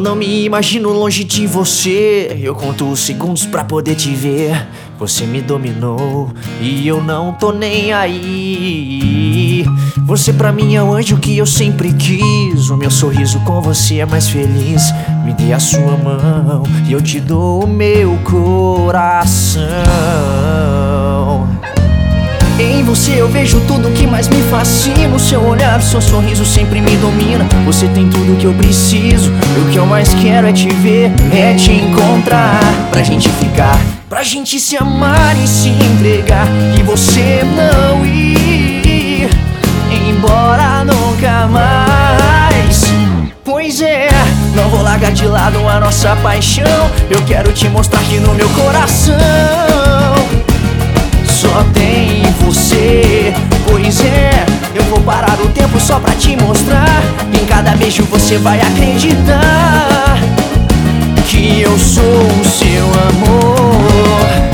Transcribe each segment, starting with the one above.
não me imagino longe de você. Eu conto os segundos pra poder te ver. Você me dominou e eu não tô nem aí. Você pra mim é o anjo que eu sempre quis. O meu sorriso com você é mais feliz. Me dê a sua mão e eu te dou o meu coração. Em você eu vejo tudo que mais me fascina. O seu olhar, o seu sorriso sempre me domina. Você tem tudo que eu preciso. E o que eu mais quero é te ver, é te encontrar. Pra gente ficar, pra gente se amar e se entregar. E você não ir embora nunca mais. Pois é, não vou largar de lado a nossa paixão. Eu quero te mostrar que no meu coração só tem você. Pois é, eu vou parar o tempo só pra te mostrar. Em cada beijo você vai acreditar que eu sou o seu amor.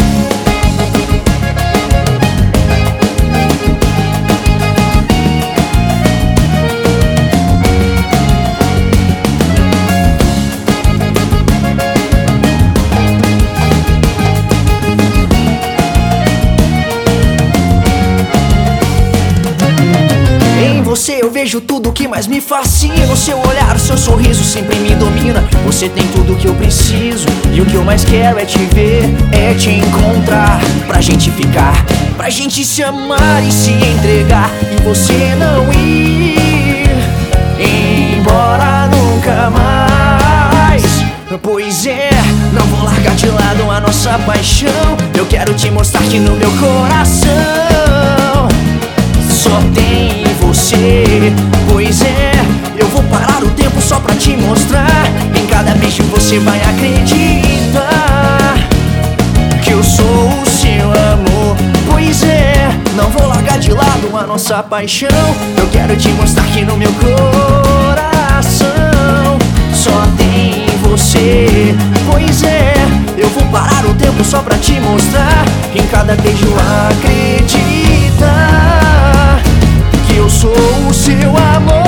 Você eu vejo tudo que mais me fascina. O seu olhar, o seu sorriso sempre me domina. Você tem tudo que eu preciso. E o que eu mais quero é te ver, é te encontrar. Pra gente ficar, pra gente se amar e se entregar. E você não ir embora nunca mais. Pois é, não vou largar de lado a nossa paixão. Eu quero te mostrar que no meu coração só tem você. Pois é, eu vou parar o tempo só pra te mostrar. Em cada beijo você vai acreditar que eu sou o seu amor. Pois é, não vou largar de lado a nossa paixão. Eu quero te mostrar que no meu coração só tem você. Pois é, eu vou parar o tempo só pra te mostrar. Em cada beijo acreditar que eu sou o seu amor.